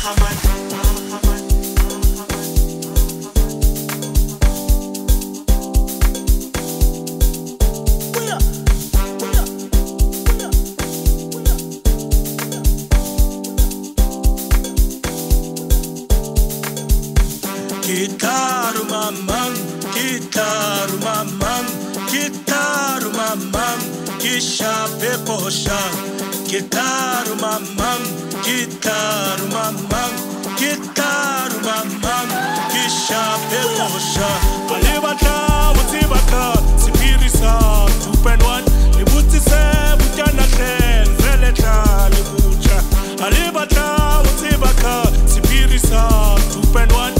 Gitaru mamam, gitaru mamam, gitaru mamam, gishape kosha. Gitaru mamam, gitaru mamam, gitaru mamam, gishape kosha. Alibata, utibaka, sipirisa, 2.1. Libutise, butana ten, veleta, libucha. Alibata, utibaka, sipirisa, 2.1.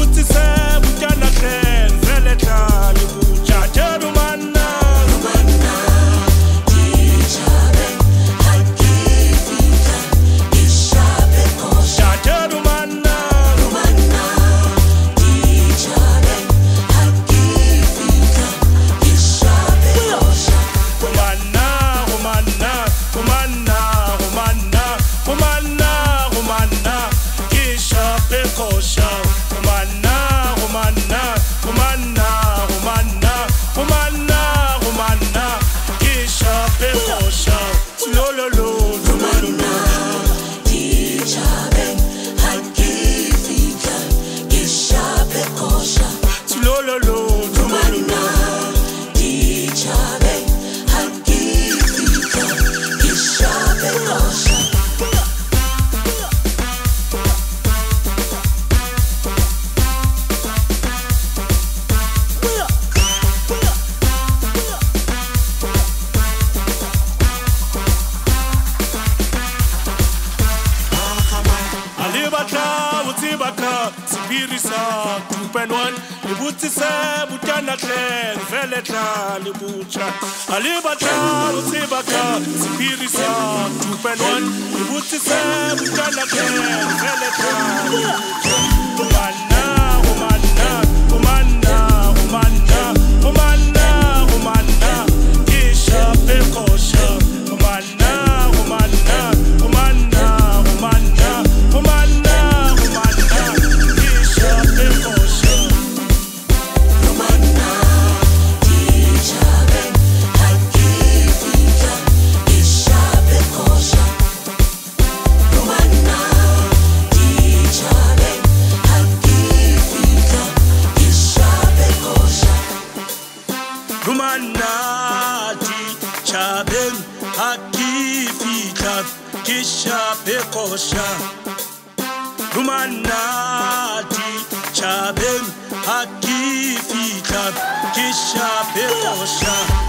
Sipirisa 2.1 libutise butana ten veleta libucha alibata utibaka Sipirisa 2.1 libutise butana ten veleta umana umana umana umana umana umana kisha pekosha umana umana umana umana umana Rumanati chabem hakifika kisha pekosha. Rumanati chabem hakifika kisha pekosha.